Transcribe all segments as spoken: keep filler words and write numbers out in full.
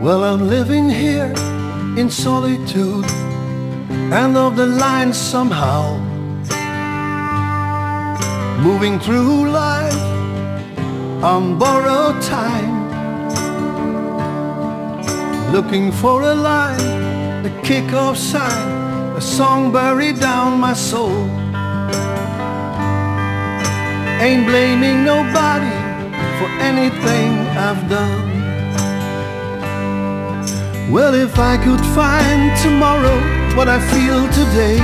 Well, I'm living here in solitude, end of the line somehow, moving through life on borrowed time, looking for a line, a kick-off sign, a song buried down my soul. Ain't blaming nobody for anything I've done. Well, if I could find tomorrow what I feel today,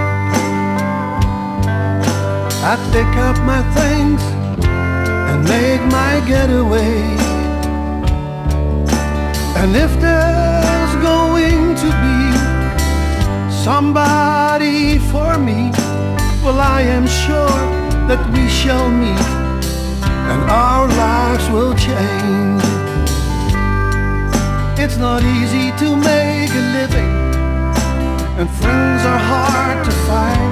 I'd pick up my things and make my getaway. And if there's going to be somebody for me, well, I am sure that we shall meet and our lives will change. It's not easy to make a living, and friends are hard to find.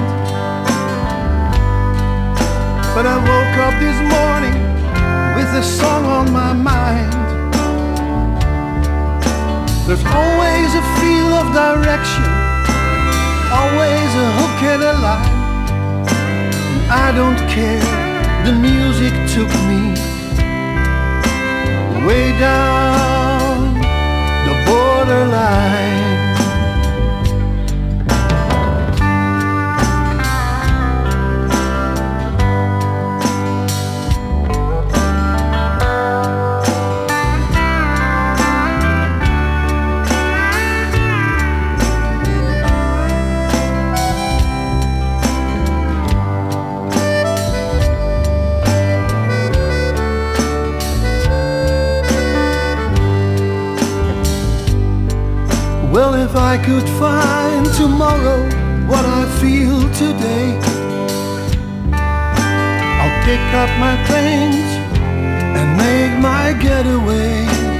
But I woke up this morning with a song on my mind. There's always a feel of direction, always a hook and a line. And I don't care, the music took me way down the borderline. Well, if I could find tomorrow what I feel today, I'll pick up my things and make my getaway.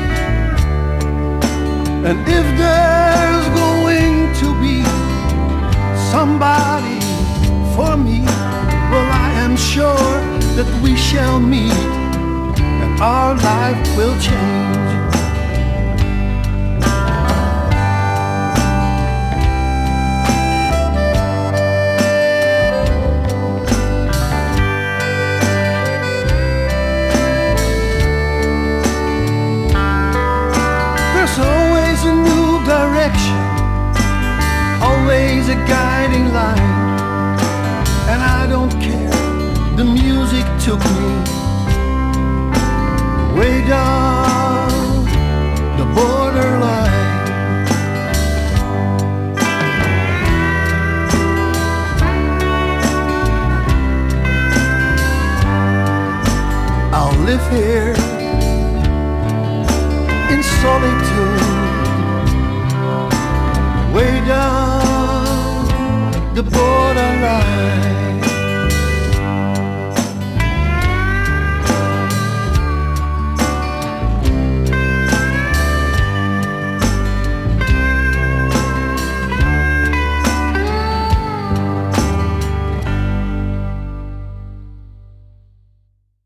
And if there's going to be somebody for me, well, I am sure that we shall meet and our life will change. Always a new direction, always a guiding line. And I don't care, the music took me way down the borderline. I'll live here in solitude, way down the border.